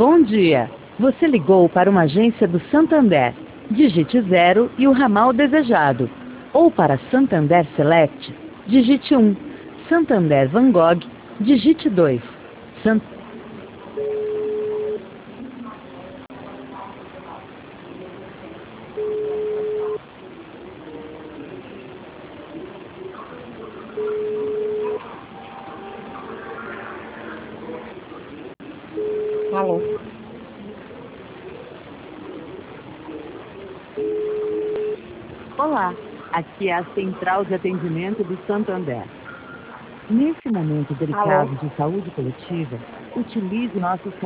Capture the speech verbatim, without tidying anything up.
Bom dia. Você ligou para uma agência do Santander. Digite zero e o ramal desejado. Ou para Santander Select, digite um. Santander Van Gogh, digite dois. Sant... Alô? Olá, aqui é a Central de Atendimento do Santander. Nesse momento Alô? delicado de saúde coletiva, utilize nossos